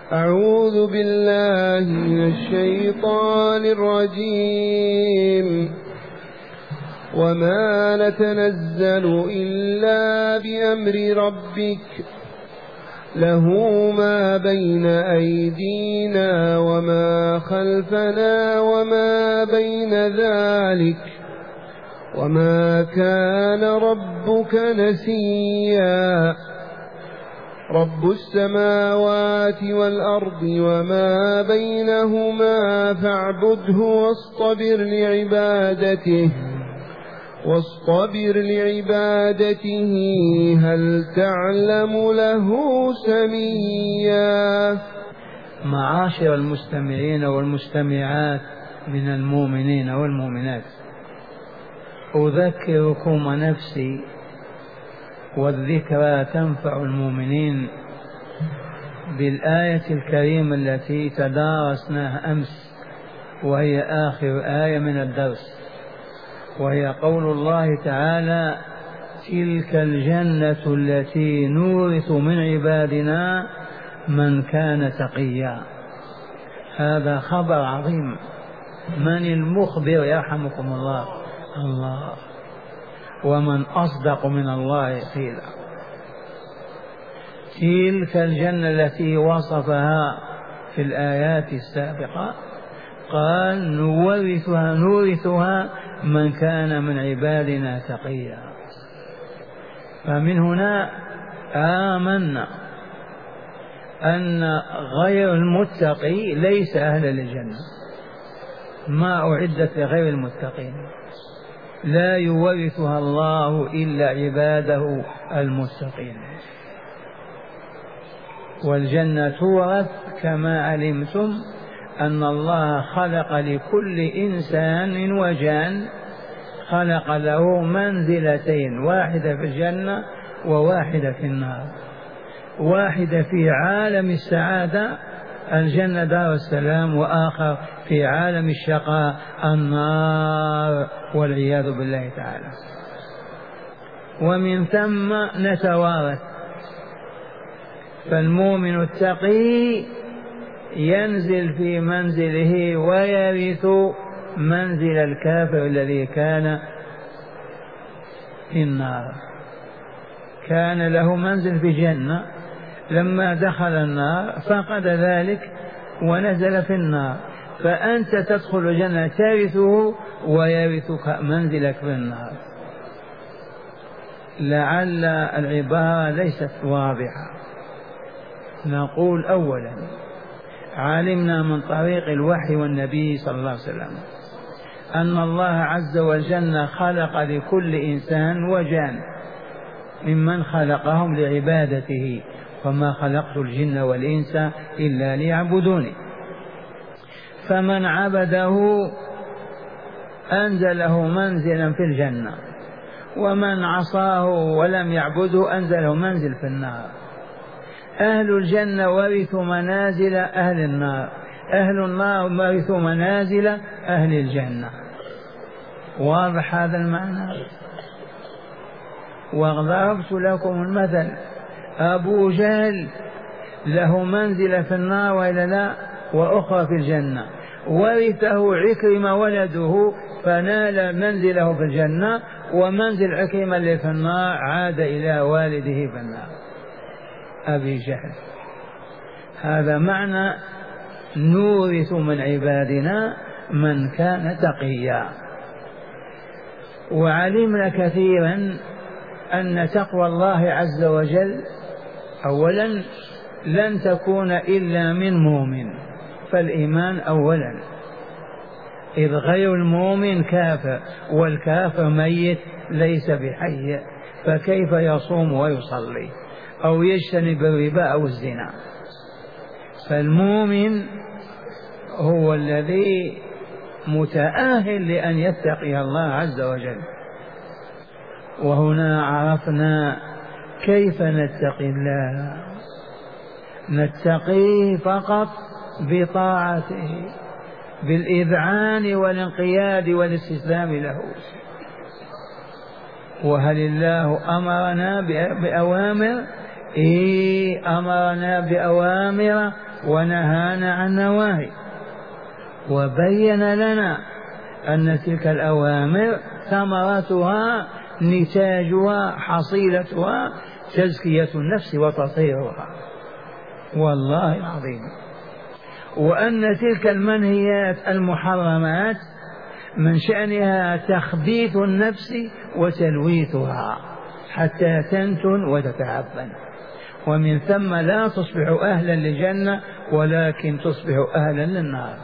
أعوذ بالله من الشيطان الرجيم. وما نتنزل إلا بأمر ربك له ما بين أيدينا وما خلفنا وما بين ذلك وما كان ربك نسيا. رب السماوات والأرض وما بينهما فاعبده واصطبر لعبادته هل تعلم له سميا. معاشر المستمعين والمستمعات من المؤمنين والمؤمنات، أذكركم ونفسي، والذكرى تنفع المؤمنين، بالآية الكريمة التي تدارسناها أمس، وهي آخر آية من الدرس، وهي قول الله تعالى: تلك الجنة التي نورث من عبادنا من كان تقيا. هذا خبر عظيم. من المخبر يرحمكم الله؟ الله. ومن أصدق من الله قيلا. تلك الجنة التي وصفها في الآيات السابقة قال: نورثها من كان من عبادنا تقيا. فمن هنا آمنا أن غير المتقي ليس أهلا للجنة، ما أعدت لغير المتقين، لا يورثها الله إلا عباده المتقين. والجنة تورث كما علمتم أن الله خلق لكل إنسان وجان، خلق له منزلتين، واحدة في الجنة وواحدة في النار. واحدة في عالم السعادة الجنة دار السلام، وآخر في عالم الشقاء النار والعياذ بالله تعالى. ومن ثم نتوارث، فالمؤمن التقي ينزل في منزله ويرث منزل الكافر الذي كان في النار. كان له منزل في الجنة، لما دخل النار فقد ذلك ونزل في النار، فأنت تدخل الجنة ترثه ويرثك منزلك في النار. لعل العبارة ليست واضحة. نقول أولا: علمنا من طريق الوحي والنبي صلى الله عليه وسلم أن الله عز وجل خلق لكل إنسان وجان ممن خلقهم لعبادته، وما خلقت الجن والإنس إلا ليعبدوني. فمن عبده أنزله منزلا في الجنة، ومن عصاه ولم يعبده أنزله منزل في النار. أهل الجنة ورثوا منازل أهل النار، أهل النار ورثوا منازل أهل الجنة. واضح هذا المعنى؟ وضربت لكم المثل: أبو جهل له منزل في النار وإلا لا، وأخرى في الجنة، ورثه عكرمة ولده فنال منزله في الجنة، ومنزل عكرمة اللي في النار عاد إلى والده في النار، أبي جهل. هذا معنى نورث من عبادنا من كان تقيا. وعلمنا كثيرا أن تقوى الله عز وجل أولا لن تكون إلا من مؤمن، فالإيمان أولا، إذ غير المؤمن كافر، والكافر ميت ليس بحي، فكيف يصوم ويصلي أو يجتنب الربا أو الزنا؟ فالمؤمن هو الذي متأهل لأن يتقي الله عز وجل. وهنا عرفنا كيف نتقي الله. نتقيه فقط بطاعته، بالإذعان والانقياد والاستسلام له. وهل الله أمرنا بأوامر؟ أمرنا بأوامر ونهانا عن نواهي، وبين لنا أن تلك الأوامر ثمرتها نتاجها حصيلتها تزكية النفس وتطهيرها، والله العظيم. وأن تلك المنهيات المحرمات من شأنها تخبيث النفس وتلويثها حتى تنتن وتتعبن، ومن ثم لا تصبح أهلا للجنة ولكن تصبح أهلا للنار.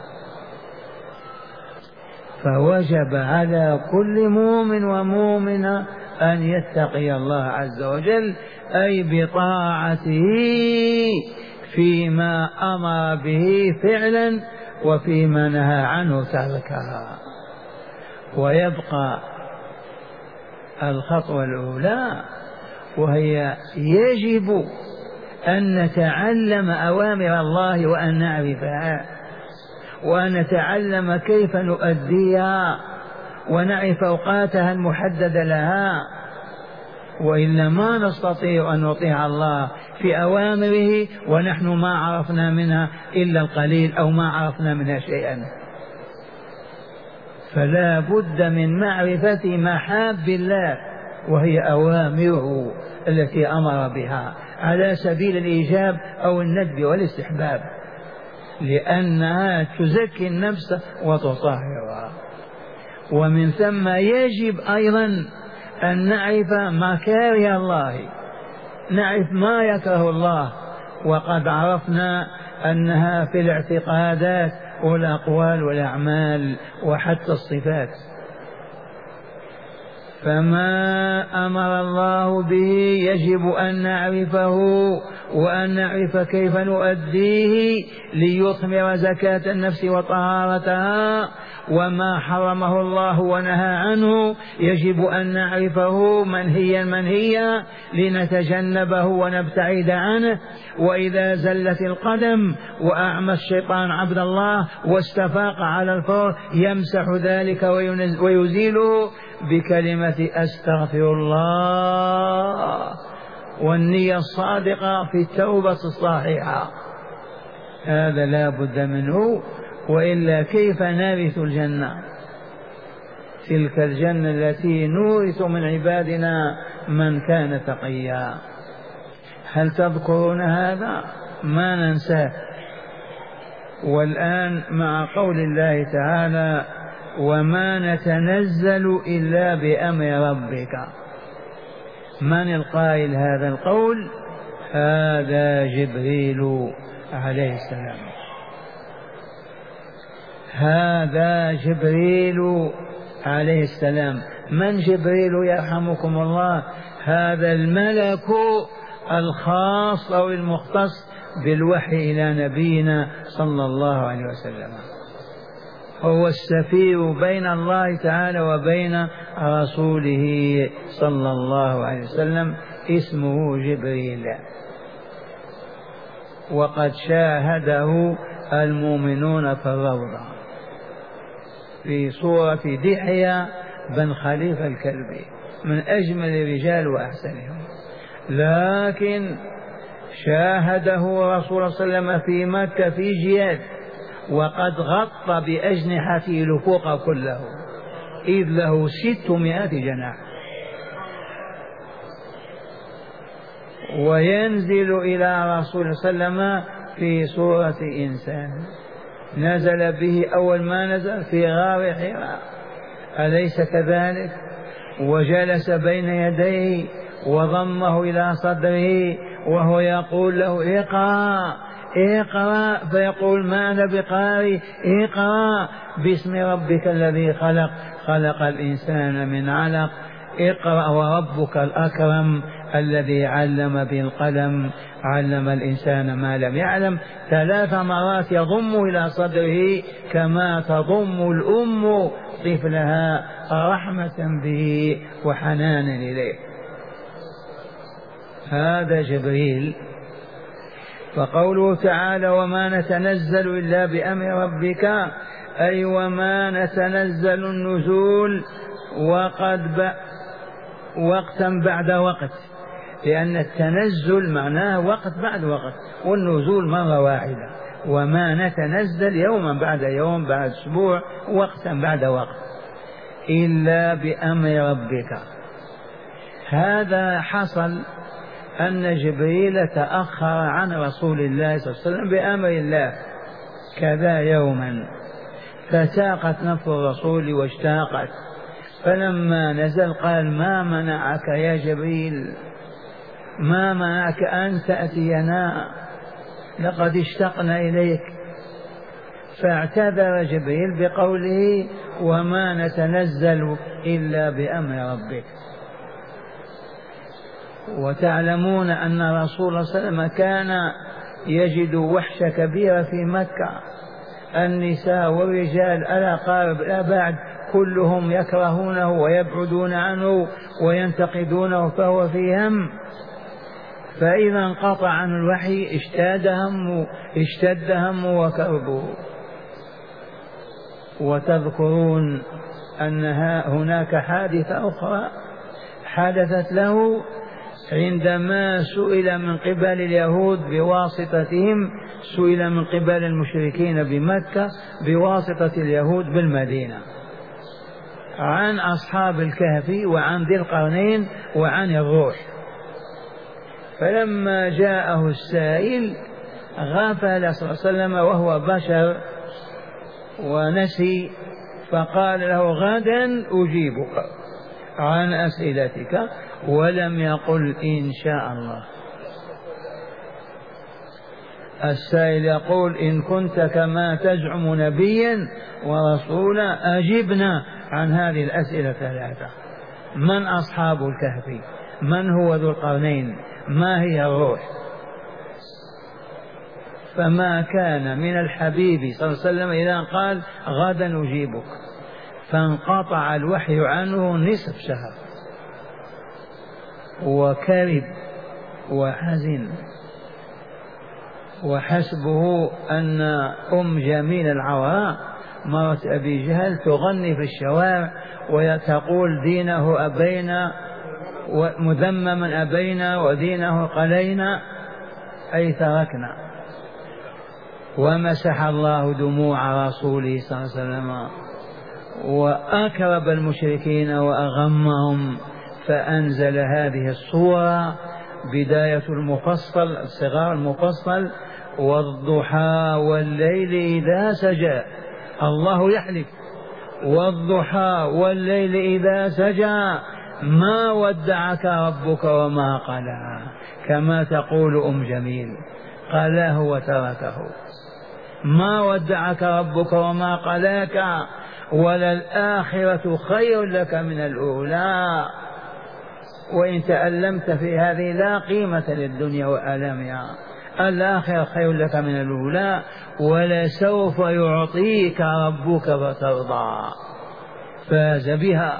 فوجب على كل مؤمن ومؤمنة أن يتقي الله عز وجل، أي بطاعته فيما أمر به فعلا وفيما نهى عنه تركها. ويبقى الخطوة الأولى، وهي يجب أن نتعلم أوامر الله وأن نعرفها، وأن نتعلم كيف نؤديها ونعرف أوقاتها المحددة لها، وإلا ما نستطيع أن نطيع الله في أوامره ونحن ما عرفنا منها إلا القليل أو ما عرفنا منها شيئا. فلا بد من معرفة محاب الله وهي أوامره التي أمر بها على سبيل الإيجاب أو الندب والاستحباب، لأنها تزكي النفس وتطهرها. ومن ثم يجب أيضا أن نعرف مكاره الله، نعرف ما يكره الله، وقد عرفنا أنها في الاعتقادات والأقوال والأعمال وحتى الصفات. فما أمر الله به يجب أن نعرفه وأن نعرف كيف نؤديه ليثمر زكاة النفس وطهارتها، وما حرمه الله ونهى عنه يجب أن نعرفه منهيا لنتجنبه ونبتعد عنه. وإذا زلت القدم وأعمى الشيطان عبد الله واستفاق على الفور يمسح ذلك ويزيله بكلمة أستغفر الله والنية الصادقة في التوبة الصحيحة. هذا لا بد منه، وإلا كيف نرث الجنة؟ تلك الجنة التي نورث من عبادنا من كان تقيا. هل تذكرون هذا؟ ما ننساه. والآن مع قول الله تعالى وما نتنزل إلا بأمر ربك، من القائل هذا القول؟ هذا جبريل عليه السلام. هذا جبريل عليه السلام. من جبريل يرحمكم الله؟ هذا الملك الخاص أو المختص بالوحي إلى نبينا صلى الله عليه وسلم، هو السفير بين الله تعالى وبين رسوله صلى الله عليه وسلم، اسمه جبريل. وقد شاهده المؤمنون في الروضة في صورة دحية بن خليفة الكلبي، من أجمل الرجال وأحسنهم، لكن شاهده رسول الله صلى الله عليه وسلم في مكة في جياد، وقد غطى بأجنحته الأفق كله، إذ له 600 جناح. وينزل إلى رسول الله صلى الله عليه وسلم في صورة إنسان، نزل به أول ما نزل في غار حراء، أليس كذلك؟ وجلس بين يديه وضمه إلى صدره وهو يقول له اقرأ اقرأ، فيقول ما أنا بقارئ، اقرأ باسم ربك الذي خلق، خلق الإنسان من علق، اقرأ وربك الأكرم الذي علم بالقلم، علم الإنسان ما لم يعلم. 3 مرات يضم إلى صدره كما تضم الأم طفلها رحمة به وحنانا إليه. هذا جبريل. فقوله تعالى وما نتنزل إلا بأمر ربك، أي وما نتنزل النزول وقتا بعد وقت، لأن التنزل معناه وقت بعد وقت، والنزول مرة واحدة. وما نتنزل يوما بعد يوم بعد أسبوع وقتا بعد وقت إلا بأمر ربك. هذا حصل أن جبريل تأخر عن رسول الله صلى الله عليه وسلم بأمر الله كذا يوما، فساقت نفس الرسول واشتاقت، فلما نزل قال: ما منعك يا جبريل، ما منعك أن تأتينا، لقد اشتقنا إليك. فاعتذر جبريل بقوله: وما نتنزل إلا بأمر ربك. وتعلمون أن رسول الله صلى الله عليه وسلم كان يجد وحشة كبيرة في مكة، النساء والرجال الأقارب الأبعد كلهم يكرهونه ويبعدون عنه وينتقدونه، فهو في هم. فإذا انقطع عن الوحي اشتد همه وكربه. وتذكرون أن هناك حادثة أخرى حدثت له عندما سئل من قبل اليهود بواسطتهم، سئل من قبل المشركين بمكة بواسطة اليهود بالمدينة عن أصحاب الكهف وعن ذي القرنين وعن الروح. فلما جاءه السائل غفل صلى الله عليه وسلم وهو بشر ونسي، فقال له: غدا أجيبك عن أسئلتك، ولم يقل إن شاء الله. السائل يقول: إن كنت كما تزعم نبيا ورسولا أجبنا عن هذه الأسئلة الثلاثة: من أصحاب الكهف؟ من هو ذو القرنين؟ ما هي الروح؟ فما كان من الحبيب صلى الله عليه وسلم إذا قال: غدا أجيبك، فانقطع الوحي عنه نصف شهر، وكرب وحزن. وحسبه أن أم جميل العوراء مرة أبي جهل تغني في الشوارع وتقول: دينه أبينا ومذمما أبينا ودينه قلينا، أي تركنا. ومسح الله دموع رسوله صلى الله عليه وسلم وأكرب المشركين وأغمهم، فأنزل هذه الصورة بداية المفصل الصغار المفصل: والضحى والليل إذا سجى. الله يحلف: والضحى والليل إذا سجى ما ودعك ربك وما قلى، كما تقول أم جميل، قلاه وتركه. ما ودعك ربك وما قلاك، وللآخرة خير لك من الأولى، وإن تألمت في هذه لا قيمة للدنيا وآلامها، الآخرة خير لك من الأولى، ولسوف يعطيك ربك فترضى. فاز بها،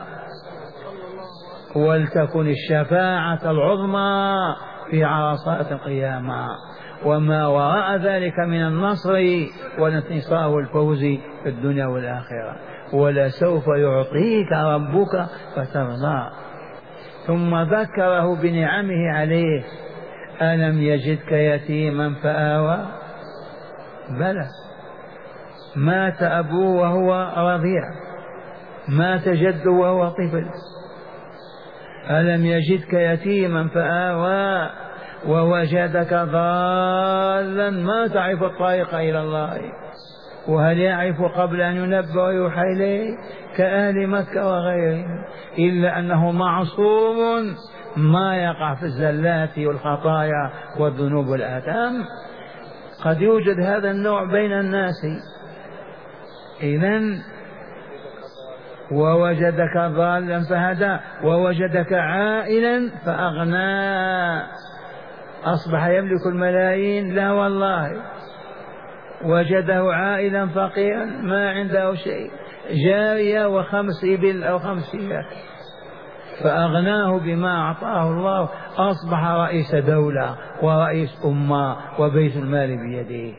ولتكن الشفاعة العظمى في عرصات القيامة، وما وراء ذلك من النصر والانتصار والفوز في الدنيا والآخرة. ولسوف يعطيك ربك فترضى. ثم ذكره بنعمه عليه: ألم يجدك يتيما فآوى؟ بلى، مات أبوه وهو رضيع، مات جده وهو طفل. ألم يجدك يتيما فآوى ووجدك ضالا، ما تعرف الطريق إلى الله، وهل يعرف قبل أن ينبأ ويوحى إليه كأهل مكة وغيرهم، إلا أنه معصوم ما يقع في الزلات والخطايا والذنوب والآثام. قد يوجد هذا النوع بين الناس. إذن ووجدك ضالا فهدى ووجدك عائلا فأغنى، أصبح يملك الملايين؟ لا والله، وجده عائلا فقيرا ما عنده شيء، جارية و5 إبل أو 5 شياه، فأغناه بما أعطاه الله، أصبح رئيس دولة ورئيس أمة وبيت المال بيده.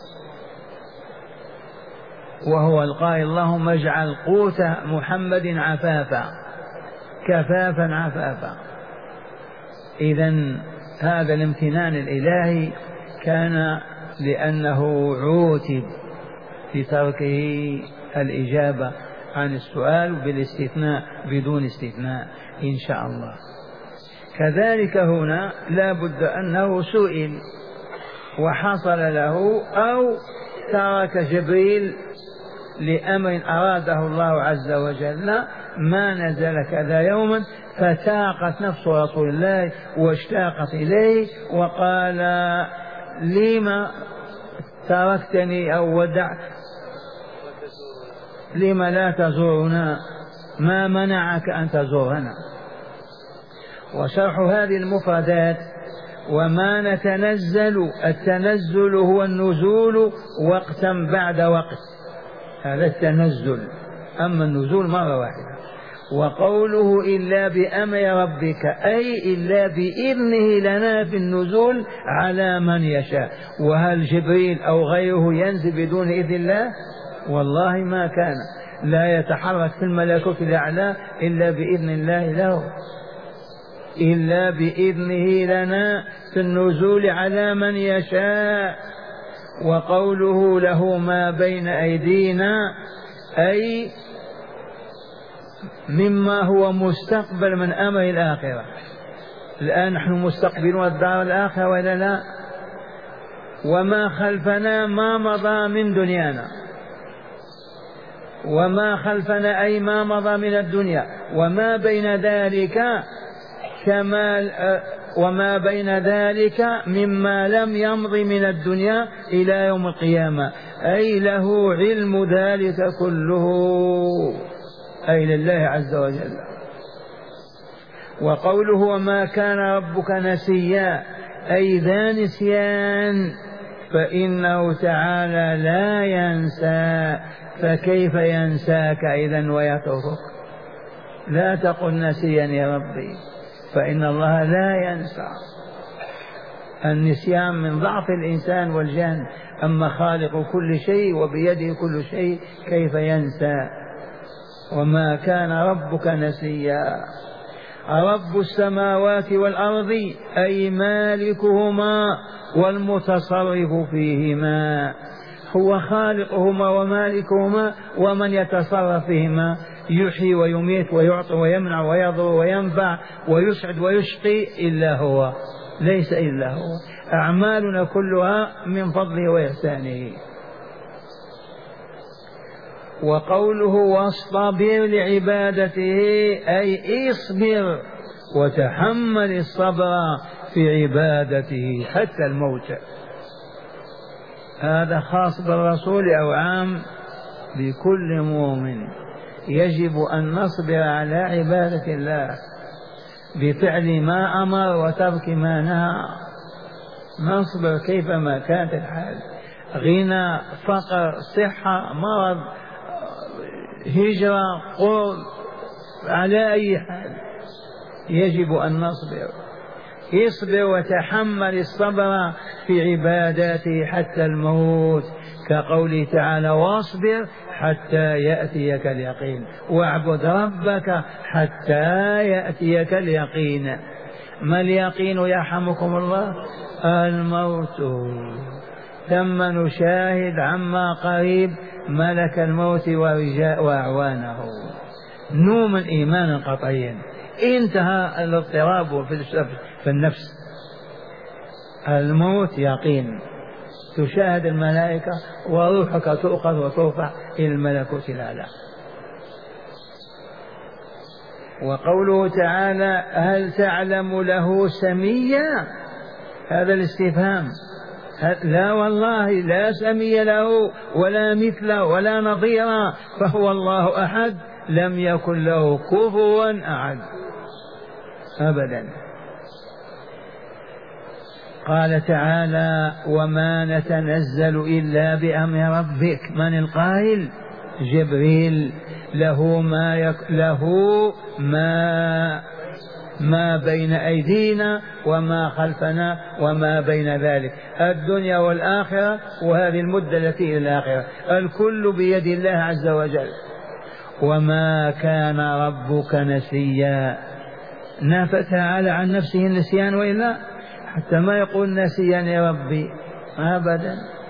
وهو القائل: اللهم اجعل قوت محمد عفافا، كفافا عفافا. إذن هذا الامتنان الإلهي كان لأنه عوتب في تركه الإجابة عن السؤال بالاستثناء بدون استثناء إن شاء الله. كذلك هنا لا بد أنه سئل وحصل له، أو ترك جبريل لأمر أراده الله عز وجل ما نزل كذا يوما، فتاقت نفس رسول الله واشتاقت إليه وقال لما تركتني أو ودعت، لما لا تزورنا، ما منعك أن تزورنا. وشرح هذه المفردات: وما نتنزل، التنزل هو النزول وقتا بعد وقت، هذا التنزل، أما النزول مرة واحدة. وقوله إلا بأمر ربك أي إلا بإذنه لنا في النزول على من يشاء. وهل جبريل أو غيره ينزل بدون إذن الله؟ والله ما كان، لا يتحرك في الملكوت الأعلى إلا بإذن الله له، إلا بإذنه لنا في النزول على من يشاء. وقوله له ما بين أيدينا أي مما هو مستقبل من أمر الآخرة. الآن نحن مستقبلون الدار الآخرة ولا لا؟ وما خلفنا ما مضى من دنيانا، وما خلفنا أي ما مضى من الدنيا، وما بين ذلك وما بين ذلك مما لم يمض من الدنيا إلى يوم القيامة، أي له علم ذلك كله، أي لله عز وجل. وقوله وما كان ربك نسيا أي ذا نسيان، فإنه تعالى لا ينسى، فكيف ينساك إذن ويتركك؟ لا تقل نسيا يا ربي، فإن الله لا ينسى. النسيان من ضعف الإنسان والجان، أما خالق كل شيء وبيده كل شيء كيف ينسى؟ وما كان ربك نسيا. رب السماوات والأرض أي مالكهما والمتصرف فيهما، هو خالقهما ومالكهما ومن يتصرف فيهما، يحيي ويميت ويعطي ويمنع ويضر وينفع ويسعد ويشقي إلا هو، ليس إلا هو. أعمالنا كلها من فضله وإحسانه. وقوله واصطبر لعبادته أي اصبر وتحمل الصبر في عبادته حتى الموت. هذا خاص بالرسول أو عام بكل مؤمن؟ يجب أن نصبر على عبادة الله بفعل ما أمر وترك ما نهى، نصبر كيفما كانت الحال، غنى، فقر، صحة، مرض، هجرة، قرب، على أي حال يجب أن نصبر. اصبر وتحمل الصبر في عباداته حتى الموت، كقوله تعالى واصبر حتى يأتيك اليقين، واعبد ربك حتى يأتيك اليقين. ما اليقين يرحمكم الله؟ الموت. ثم نشاهد عما قريب ملك الموت وأعوانه، نوما إيمانا قطعيا، انتهى الاضطراب في النفس. الموت يقين، تشاهد الملائكة وروحك تؤخذ وترفع إلى الملكوت الأعلى. وقوله تعالى هل تعلم له سميا، هذا الاستفهام، لا والله لا سمي له ولا مثله ولا نظيرا، فهو الله أحد لم يكن له كفوا أحد أبدا. قال تعالى وما نتنزل إلا بأمر ربك، من القائل؟ جبريل، له ما بين أيدينا وما خلفنا وما بين ذلك، الدنيا والآخرة، وهذه المدة التي إلى الآخرة، الكل بيد الله عز وجل. وما كان ربك نسيا، نفى تعالى عن نفسه النسيان، وإلا حتى ما يقول نسيا يا ربي أبدا.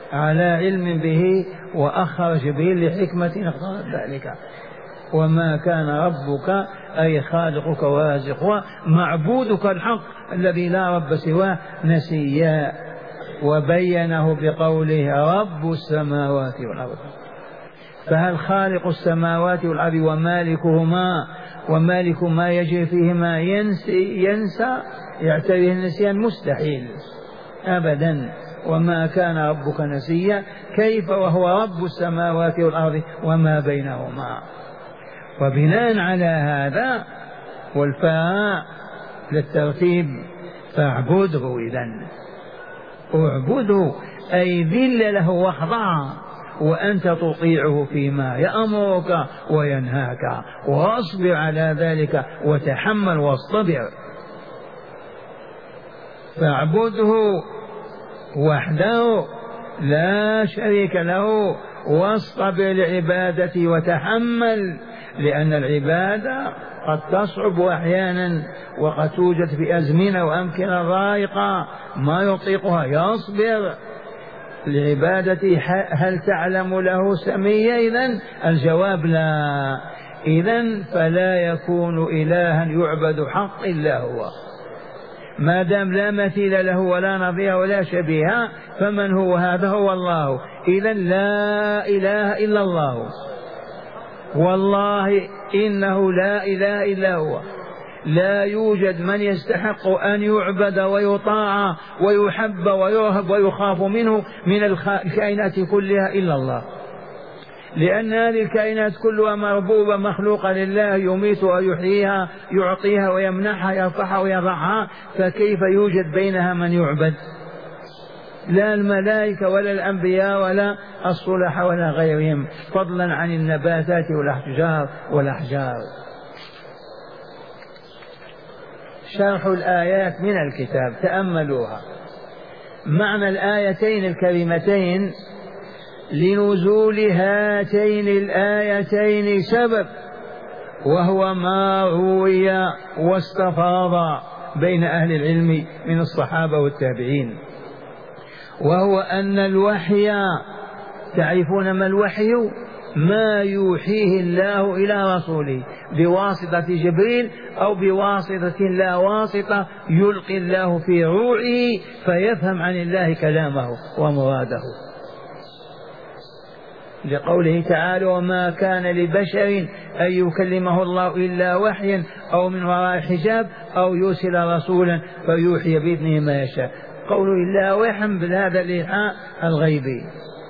على علم به وأخر جبريل لحكمة اقتضت ذلك. وما كان ربك أي خالقك ورازقك معبودك الحق الذي لا رب سواه نسيا. وبينه بقوله رب السماوات والأرض. فهل خالق السماوات والأرض ومالكهما ومالك ما يجري فيهما ينسى يعتريه النسيان؟ مستحيل أبدا. وما كان ربك نسيا كيف وهو رب السماوات والأرض وما بينهما. وبناء على هذا والفاء للترتيب فاعبده. إذن اعبده أي ذل له واخضع وأنت تطيعه فيما يأمرك وينهاك، واصبر على ذلك وتحمل واصطبر. فاعبده وحده لا شريك له واصطبر لعبادته وتحمل، لأن العبادة قد تصعب أحيانا وقد توجد في أزمنة وأمكنة ضائقة ما يطيقها. يصبر لعبادته. هل تعلم له سميا؟ إذن الجواب لا. إذن فلا يكون إلها يعبد حق إلا هو. ما دام لا مثيل له ولا نظير ولا شبيه فمن هو؟ هذا هو الله. إذن لا إله إلا الله. والله إنه لا إله إلا هو. لا يوجد من يستحق أن يعبد ويطاع ويحب ويرهب ويخاف منه من الكائنات كلها إلا الله، لأن هذه الكائنات كلها مربوبة مخلوقة لله، يميت ويحييها، يعطيها ويمنحها، يرفعها ويضعها، فكيف يوجد بينها من يعبد؟ لا الملائكة ولا الأنبياء ولا الصلح ولا غيرهم، فضلا عن النباتات والأحجار. شرح الآيات من الكتاب تأملوها. معنى الآيتين الكريمتين: لنزول هاتين الآيتين سبب، وهو ما روي واستفاض بين أهل العلم من الصحابة والتابعين، وهو أن الوحي، تعرفون ما الوحي؟ ما يوحيه الله إلى رسوله بواسطة جبريل أو بواسطة لا واسطة يلقي الله في روعه فيفهم عن الله كلامه ومراده. لقوله تعالى: وما كان لبشر أن يكلمه الله إلا وحيا أو من وراء حجاب أو يرسل رسولا فيوحي بإذنه ما يشاء. قوله إلا وحيا بهذا الإيحاء الغيبي.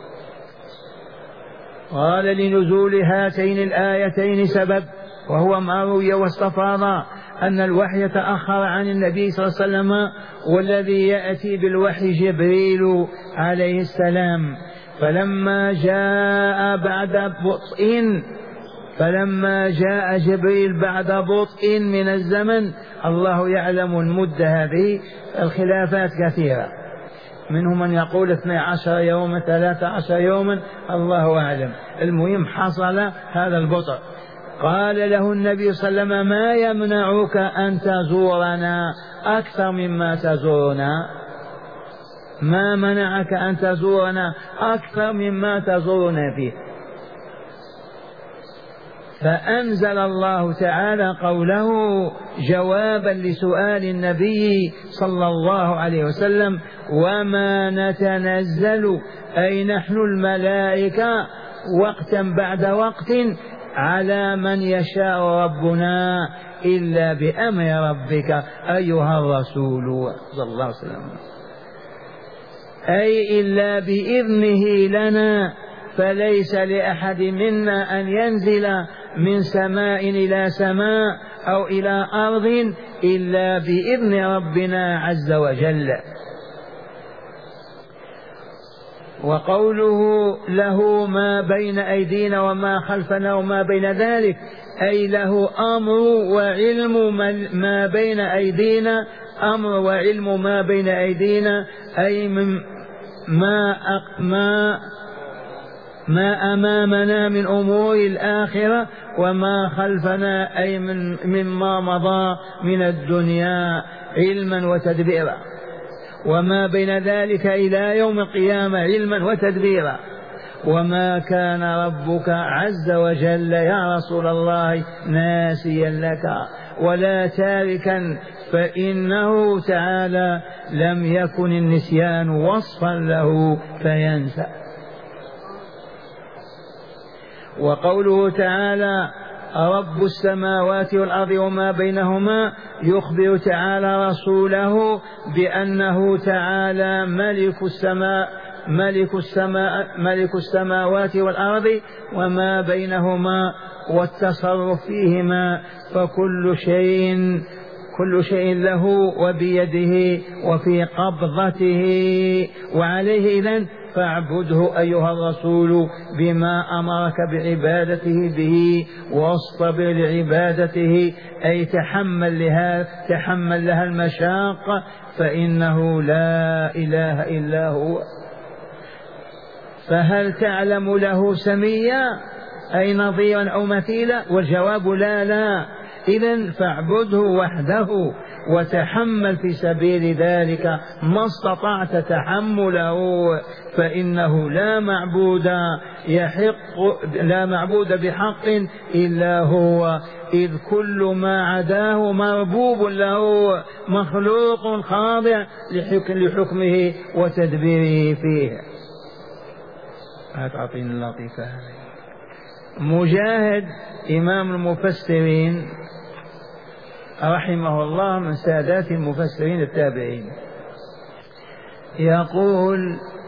قال: لنزول هاتين الآيتين سبب، وهو ما روي واستفاض أن الوحي تأخر عن النبي صلى الله عليه وسلم، والذي يأتي بالوحي جبريل عليه السلام. فلما جاء جبريل بعد بطء من الزمن، الله يعلم المدة هذه، الخلافات كثيرة، منهم من يقول 12 يوما 13 يوما، الله أعلم. المهم حصل هذا البطء. قال له النبي صلى الله عليه وسلم: ما يمنعك أن تزورنا أكثر مما تزورنا؟ ما منعك أن تزورنا أكثر مما تزورنا فيه؟ فأنزل الله تعالى قوله جوابا لسؤال النبي صلى الله عليه وسلم: وما نتنزل، أي نحن الملائكة، وقتا بعد وقت على من يشاء ربنا إلا بأمر ربك أيها الرسول صلى الله عليه وسلم، أي إلا بإذنه لنا. فليس لأحد منا أن ينزل من سماء إلى سماء أو إلى أرض إلا بإذن ربنا عز وجل. وقوله له ما بين أيدينا وما خلفنا وما بين ذلك، أي له أمر وعلم ما بين أيدينا، أمر وعلم ما بين أيدينا، أي من ما أمامنا من أمور الآخرة، وما خلفنا أي مما مضى من الدنيا علما وتدبيرا. وما بين ذلك إلى يوم القيامة علما وتدبيرا. وما كان ربك عز وجل يا رسول الله ناسيا لك ولا تاركا، فإنه تعالى لم يكن النسيان وصفا له فينسى. وقوله تعالى رب السماوات والأرض وما بينهما يخبر تعالى رسوله بأنه تعالى ملك السماوات والأرض وما بينهما والتصرف فيهما، فكل شيء له وبيده وفي قبضته وعليه إذن فاعبده أيها الرسول بما أمرك بعبادته به واصطبر لعبادته، أي تحمل لها المشاق، فإنه لا إله إلا هو. فهل تعلم له سميا أي نظيرا أو مثيلا؟ والجواب لا. إذن فاعبده وحده وتحمل في سبيل ذلك ما استطعت تحمله، فإنه لا معبود بحق إلا هو، إذ كل ما عداه مربوب له مخلوق خاضع لحكمه وتدبيره فيه. أعطيني اللطيفة. مجاهد إمام المفسرين رحمه الله من سادات المفسرين التابعين يقول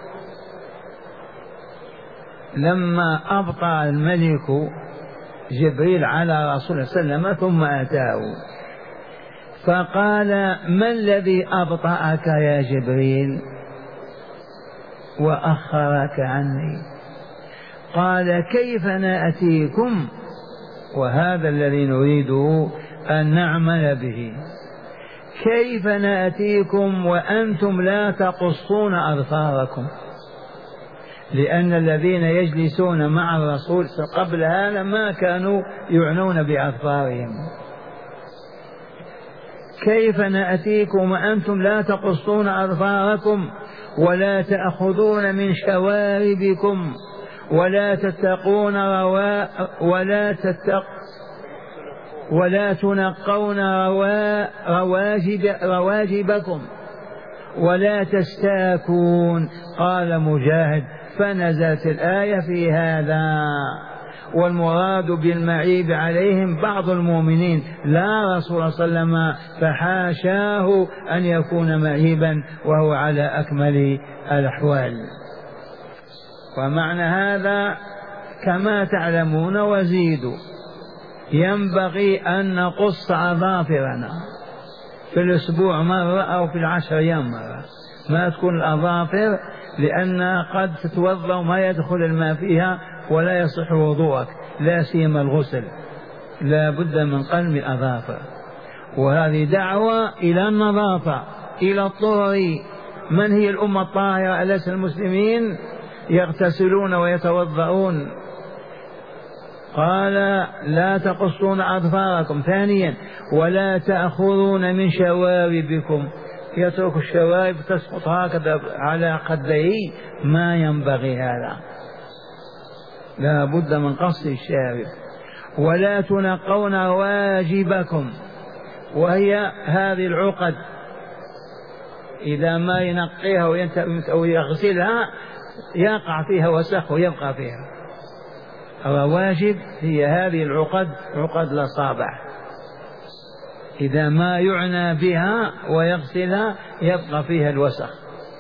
لما أبطأ الملك جبريل على رسول الله صلى الله عليه وسلم ثم أتاه فقال ما الذي أبطأك يا جبريل وأخرك عني؟ قال كيف نأتيكم، وهذا الذي نريده أن نعمل به، كيف نأتيكم وأنتم لا تقصون أظفاركم؟ لأن الذين يجلسون مع الرسول قبل هذا ما كانوا يعنون بأظفارهم. كيف نأتيكم وأنتم لا تقصون أظفاركم ولا تأخذون من شواربكم ولا تتقون ولا تنقون رواجبكم ولا تستاكون؟ قال مجاهد فنزلت الآية في هذا، والمراد بالمعيب عليهم بعض المؤمنين لا رسول الله صلى الله عليه وسلم، فحاشاه أن يكون معيبا وهو على أكمل الأحوال. ومعنى هذا كما تعلمون وزيدوا ينبغي أن نقص أظافرنا في الأسبوع مرة أو في 10 أيام مرة، ما تكون الأظافر لأن قد تتوضأ وما يدخل الماء فيها ولا يصح وضوءك، لا سيما الغسل، لا بد من قلم الأظافر. وهذه دعوة إلى النظافة إلى الطهر. من هي الأمة الطاهرة؟ أليس المسلمين يغتسلون ويتوضؤون؟ قال لا تقصون أظفاركم. ثانيا ولا تأخذون من شواربكم، يترك الشوارب تسقط هكذا على خديه، ما ينبغي هذا، لا بد من قص الشارب. ولا تنقون واجبكم، وهي هذه العقد إذا ما ينقيها أو يغسلها يقع فيها وسخ ويبقى فيها. الواجب هي هذه العقد، عقد الأصابع، إذا ما يعنى بها ويغسلها يبقى فيها الوسخ.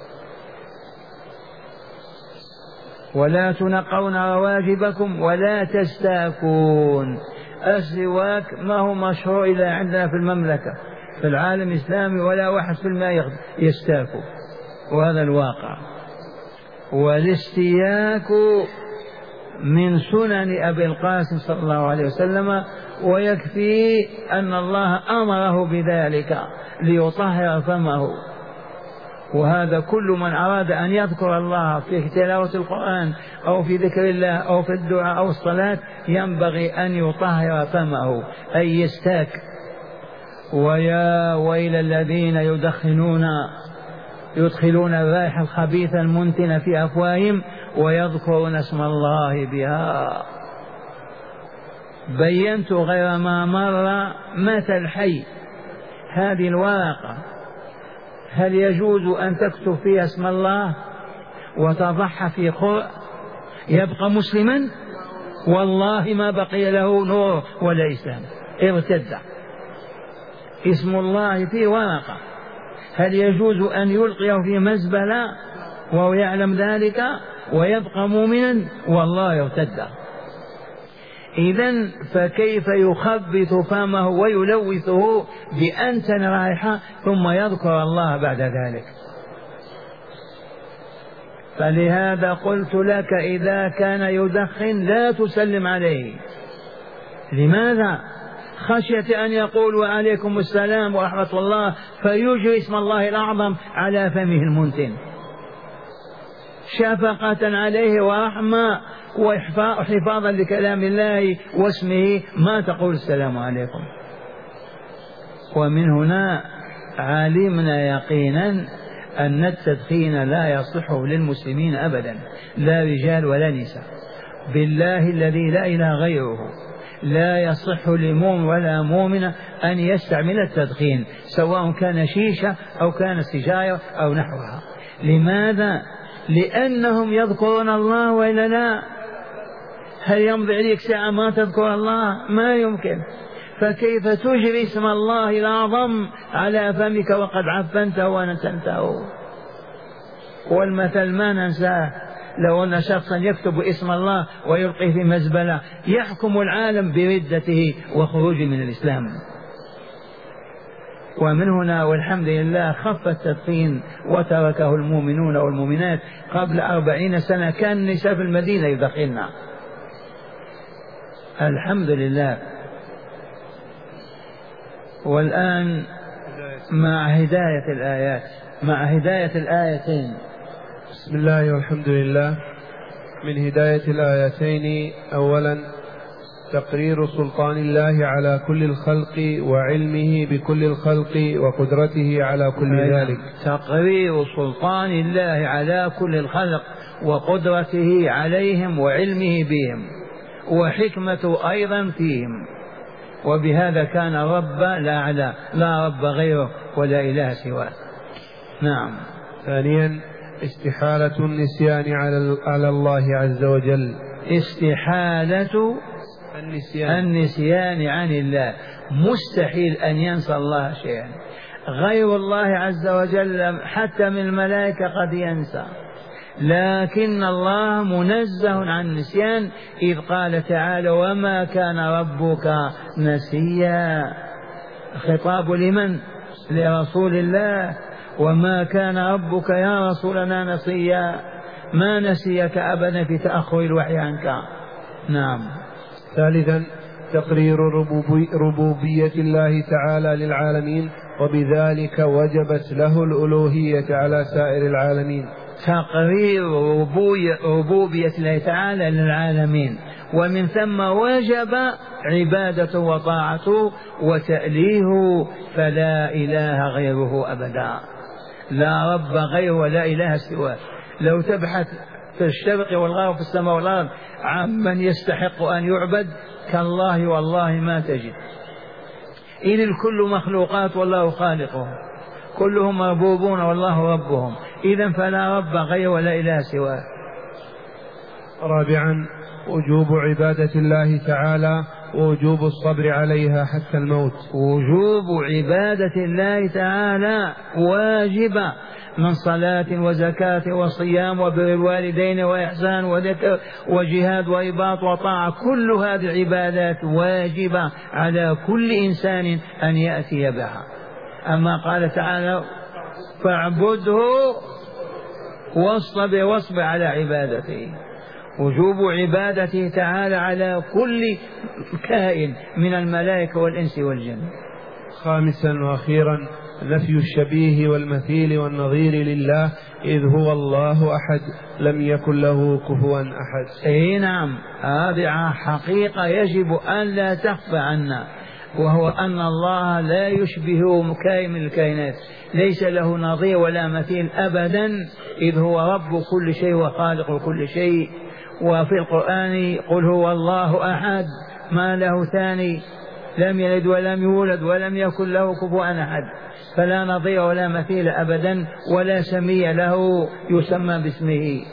ولا تنقون رواجبكم ولا تستاكون. السواك ما هو مشروع إلا عندنا في المملكة، في العالم الإسلامي ولا 1% يستاكوا، وهذا الواقع. والاستياك من سنن أبي القاسم صلى الله عليه وسلم، ويكفي أن الله أمره بذلك ليطهر فمه. وهذا كل من أراد أن يذكر الله في تلاوة القرآن أو في ذكر الله أو في الدعاء أو الصلاة ينبغي أن يطهر فمه، أي يستاك. ويا ويل الذين يدخنون يدخلون الرائحة الخبيثة المنتنة في أفواههم ويذكرون اسم الله بها. بينت غير ما مر مثل حي. هذه الورقة هل يجوز أن تكتب فيها اسم الله وتضعها في قرء يبقى مسلما؟ والله ما بقي له نور ولا إسلام، ارتد. اسم الله في ورقة، هل يجوز أن يلقيه في مزبلة وهو يعلم ذلك ويبقى مؤمنا؟ والله ارتد. إذن فكيف يخبط فمه ويلوثه بأنتن رائحة ثم يذكر الله بعد ذلك؟ فلهذا قلت لك إذا كان يدخن لا تسلم عليه. لماذا؟ خشية أن يقول وعليكم السلام ورحمة الله فيجري اسم الله الأعظم على فمه المنتن، شفقة عليه ورحمة وحفاظا لكلام الله واسمه، ما تقول السلام عليكم. ومن هنا علمنا يقينا أن التدخين لا يصح للمسلمين أبدا، لا رجال ولا نساء، بالله الذي لا إله غيره لا يصح لمؤمن ولا مؤمنة أن يستعمل التدخين، سواء كان شيشة أو كان سجاير أو نحوها. لماذا؟ لأنهم يذكرون الله وإلا لا؟ هل يمضي عليك ساعة ما تذكر الله؟ ما يمكن. فكيف تجري اسم الله الأعظم على فمك وقد عفنته ونتنته؟ والمثل ما ننساه، لو أن شخصا يكتب اسم الله ويلقيه في مزبلة يحكم العالم بردته وخروجه من الإسلام. ومن هنا والحمد لله خف التدخين وتركه المؤمنون والمؤمنات. قبل 40 سنة كان النساء في المدينة يدخنن، الحمد لله. والآن مع هداية الآيات، مع هداية الآيتين. بسم الله والحمد لله. من هداية الآيتين: أولا تقرير سلطان الله على كل الخلق وعلمه بكل الخلق وقدرته على كل ذلك. تقرير سلطان الله على كل الخلق وقدرته عليهم وعلمه بهم وحكمته أيضا فيهم، وبهذا كان رب لا رب غيره ولا إله سواه. نعم. ثانيا استحالة النسيان على الله عز وجل. استحالة النسيان عن الله، مستحيل أن ينسى الله شيئا. غير الله عز وجل حتى من الملائكة قد ينسى، لكن الله منزه عن النسيان، إذ قال تعالى وما كان ربك نسيا. خطاب لمن؟ لرسول الله. وما كان ربك يا رسولنا نسيا، ما نسيك أبدا في تأخر الوحي عنك. نعم. ثالثا تقرير ربوبية الله تعالى للعالمين، وبذلك وجبت له الألوهية على سائر العالمين. تقرير ربوبية الله تعالى للعالمين، ومن ثم وجب عبادته وطاعته وتأليهه، فلا إله غيره أبدا، لا رب غيره ولا إله سواه. لو تبحث في الشرق والغرب في السماء والأرض عمن يستحق أن يعبد كالله والله ما تجد. إن الكل مخلوقات والله خالقهم، كلهم مربوبون والله ربهم، إذن فلا رب غيره ولا إله سواه. رابعا وجوب عبادة الله تعالى ووجوب الصبر عليها حتى الموت. وجوب عبادة الله تعالى واجبة، من صلاة وزكاة وصيام وبر الوالدين وإحسان وذكر وجهاد وإباط وطاعة، كل هذه العبادات واجبة على كل إنسان أن يأتي بها. أما قال تعالى فاعبده واصبر على عبادته، وجوب عبادته تعالى على كل كائن من الملائكة والإنس والجن. خامسا وأخيرا نفي الشبيه والمثيل والنظير لله، إذ هو الله أحد لم يكن له كفوا أحد. نعم، هذه حقيقة يجب أن لا تخفى عنا. وهو أن الله لا يشبه كائن من الكائنات، ليس له نظير ولا مثيل أبدا، إذ هو رب كل شيء وخالق كل شيء. وفي القرآن قل هو الله أحد ما له ثاني، لم يلد ولم يولد ولم يكن له كفوا أحد، فلا نظير ولا مثيل أبدا ولا سمي له يسمى باسمه.